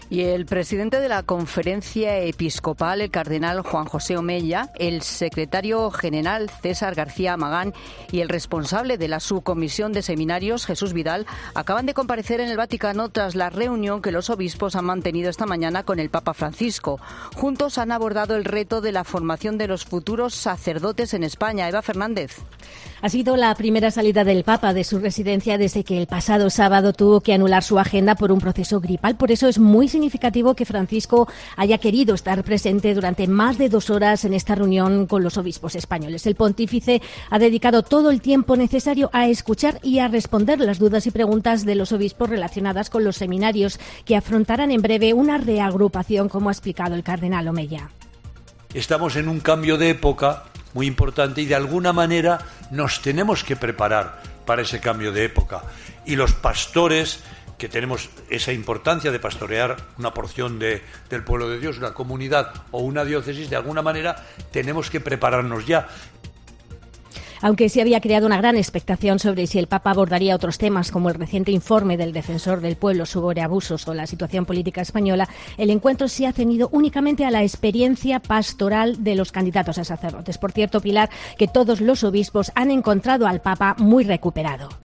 Y el presidente de la Conferencia Episcopal, el cardenal Juan José Omella, el secretario general César García Magán y el responsable de la subcomisión de seminarios, Jesús Vidal, acaban de comparecer en el Vaticano tras la reunión que los obispos han mantenido esta mañana con el Papa Francisco. Juntos han abordado el reto de la formación de los futuros sacerdotes en España. Eva Fernández. Ha sido la primera salida del Papa de su residencia desde que el pasado sábado tuvo que anular su agenda por un proceso gripal. Por eso es muy significativo que Francisco haya querido estar presente durante más de 2 horas en esta reunión con los obispos españoles. El pontífice ha dedicado todo el tiempo necesario a escuchar y a responder las dudas y preguntas de los obispos relacionadas con los seminarios que afrontarán en breve una reagrupación, como ha explicado el cardenal Omella. Estamos en un cambio de época muy importante y de alguna manera nos tenemos que preparar para ese cambio de época. Y los pastores, que tenemos esa importancia de pastorear una porción del pueblo de Dios, una comunidad o una diócesis, de alguna manera tenemos que prepararnos ya. Aunque se había creado una gran expectación sobre si el Papa abordaría otros temas como el reciente informe del Defensor del Pueblo sobre abusos o la situación política española, el encuentro se ha ceñido únicamente a la experiencia pastoral de los candidatos a sacerdotes. Por cierto, Pilar, que todos los obispos han encontrado al Papa muy recuperado.